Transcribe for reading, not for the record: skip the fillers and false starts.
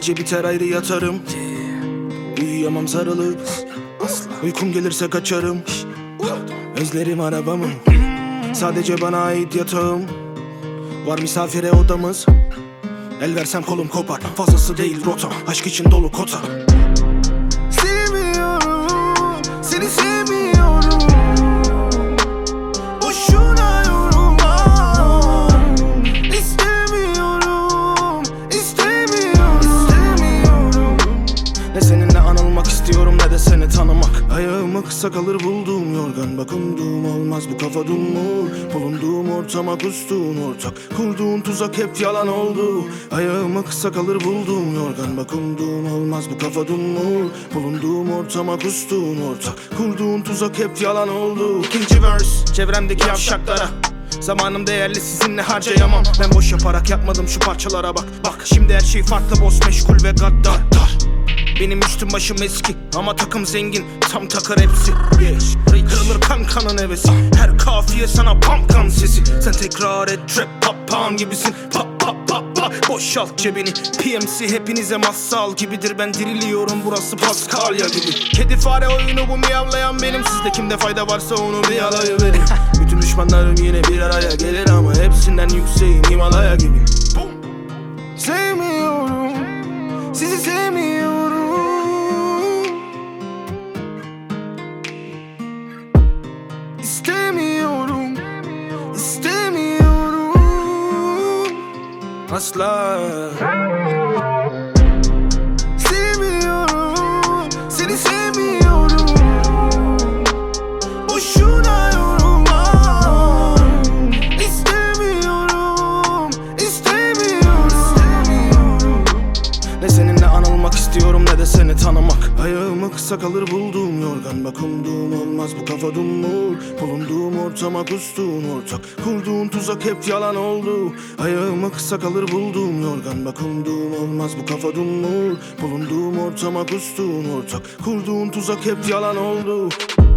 Gece biter ayrı yatarım. Uyuyamam sarılıp, uykum gelirse kaçarım. Özlerim arabamı, sadece bana ait yatağım. Var misafire odamız, el versem kolum kopar. Fazlası değil rotam, aşk için dolu kota. Sevmiyorum, seni sevmiyorum. Boşuna yorulma. İstemiyorum, istemiyorum. Ne seninle anılmak istiyorum ne de seni tanımak. Ayağıma kısa kalır bulduğum yorgan. Bakındığım olmaz bu kafa dumur. Bulunduğum ortama kustuğun ortak. Kurduğun tuzak hep yalan oldu. Ayağıma kısa kalır bulduğum yorgan. Bakındığım olmaz bu kafa dumur. Bulunduğum ortama kustuğun ortak. Kurduğun tuzak hep yalan oldu. İkinci verse çevremdeki yavşaklara. Zamanım değerli, sizinle harcayamam. Ben boş yaparak yapmadım şu parçalara bak. Bak şimdi her şey farklı, boss meşgul ve gaddar. Benim üstüm başım eski ama takım zengin, tam takar hepsi. Kırılır kankanın hevesi, her kafiye sana pamkan sesi. Sen tekrar et trap papağan gibisin. Pap pap pap pap, boşalt cebini. PMC hepinize massal gibidir. Ben diriliyorum, burası Paskalya gibi. Kedi fare oyunu bu, miyavlayan benim. Sizde kimde fayda varsa onu bir alayıverin. Bütün düşmanlarım yine bir araya gelir ama hepsinden yükseğim, Himalaya gibi. Sevmiyorum, sizi sevmiyorum. İstemiyorum, istemiyorum asla. Sevmiyorum, seni sevmiyorum. Boşuna yorulma. İstemiyorum, istemiyorum. Ne seninle anılmak istiyorum ne de seni tanımak. Ayağıma kısa kalır bulduğum yorgan. Bakındığım olmaz bu kafa dumur. Bulunduğum ortama kustuğun ortak. Kurduğun tuzak hep yalan oldu. Ayağıma kısa kalır bulduğum yorgan. Bakındığım olmaz bu kafa dumur. Bulunduğum ortama kustuğun ortak. Kurduğun tuzak hep yalan oldu.